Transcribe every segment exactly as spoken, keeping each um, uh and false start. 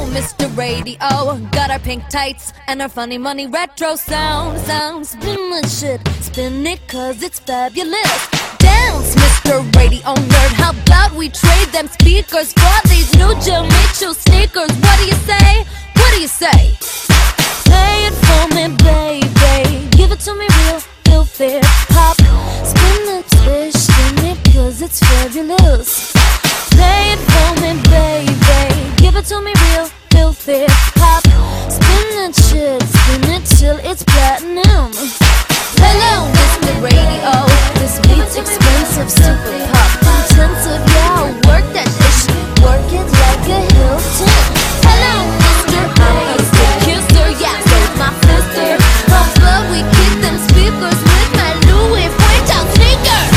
Mister Radio. Got our pink tights and our funny money retro sound. Sound, spin the shit, spin it cause it's fabulous. Dance, Mister Radio Nerd. How about we trade them speakers for these new Jimmy Choo sneakers? What do you say? What do you say? Play it for me, baby. Give it to me real, filthy pop. Spin the twist, spin it cause it's fabulous. Play it for me, baby. Give it to me real, filthy pop. Spin that shit, spin it till it's platinum. Hello, Mister Radio. This beat's expensive, super pop intensive. Yeah, I'll work that dish, work it like a Hilton. Hello, Mister I'm a stick kisser, yeah, so's my sister. How about we kick them speakers with my Louis Vuitton sneakers?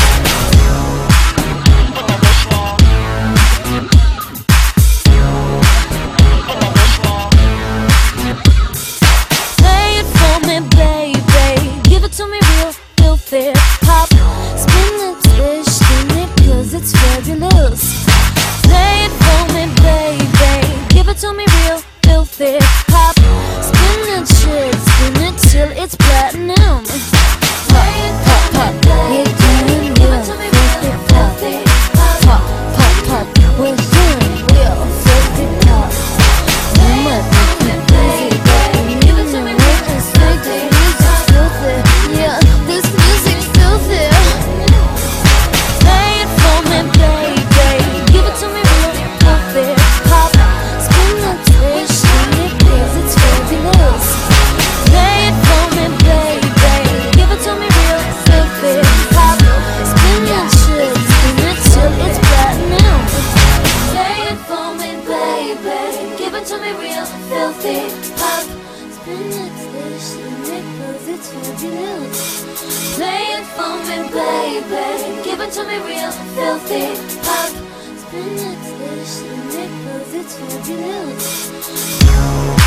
Play it for me, baby. Give it to me real, filthy pop. Spin the twist, spin it cause it's fabulous. Play it for me, baby. Give it to me real, filthy pop. Spin that shit, spin it till it's platinum. Pop, pop, pop, we're doing real, filthy pop. Pop, pop, pop, we're doing real, filthy pop. You might think me crazy, but you know I can say that music's filthy. Yeah, this music's filthy. Play it for me, baby. Give it to me real, filthy pop. Spin that twist, spin it cause it's fabulous. Play it for me, baby. Give it to me real, filthy pop. Spin that shit, spin it till it's platinum. Play it for me, baby. Give it to me real, filthy pop. Spin that twist, spin it cause it's fabulous. Play it for me, baby. Give it to me real, filthy pop. Spin that twist, spin it cause it's fabulous.